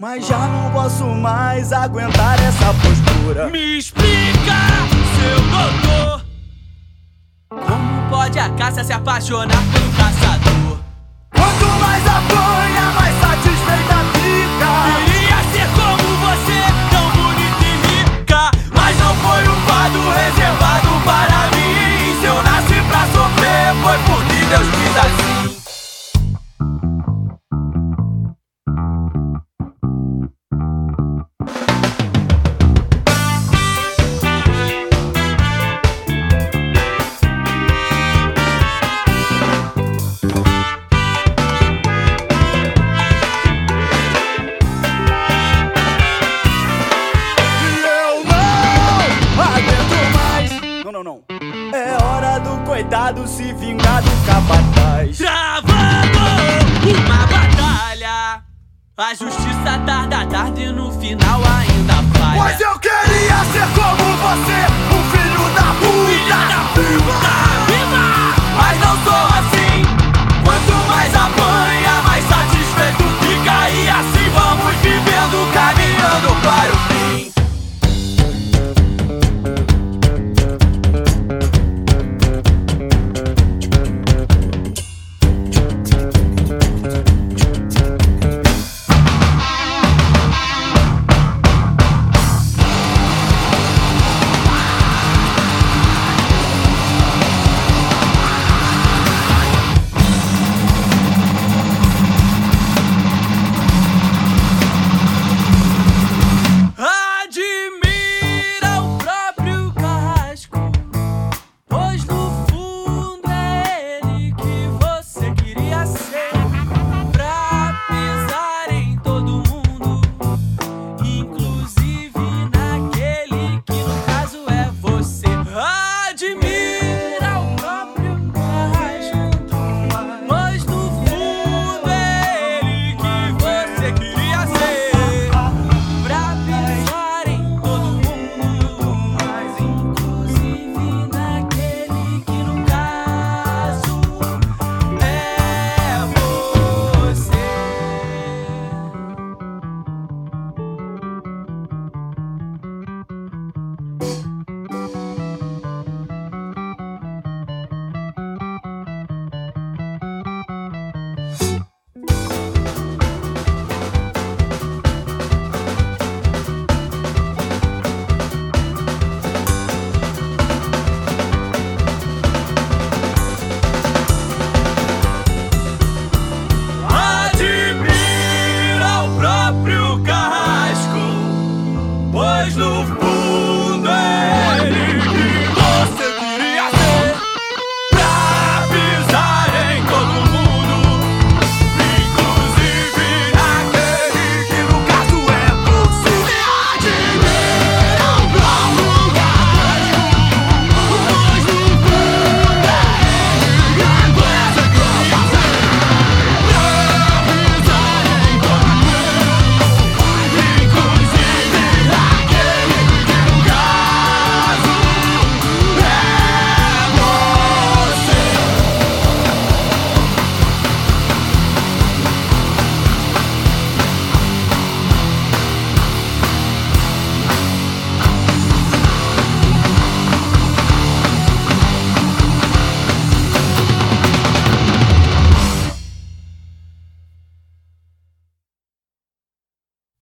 mas já não posso mais aguentar essa postura. Me explica, seu doutor, como pode a caça se apaixonar pelo caçador? Quanto mais apanha, mais satisfeita fica. Queria ser como você, tão bonita e rica, mas não foi um fado reservado para mim. Se eu nasci pra sofrer, foi porque Deus quis assim. Não. É hora do coitado se vingar do capataz. Travando uma batalha, a justiça tarda a tarde e no final ainda falha. Pois eu queria ser como você, um filho da puta, Filho da puta, viva! mas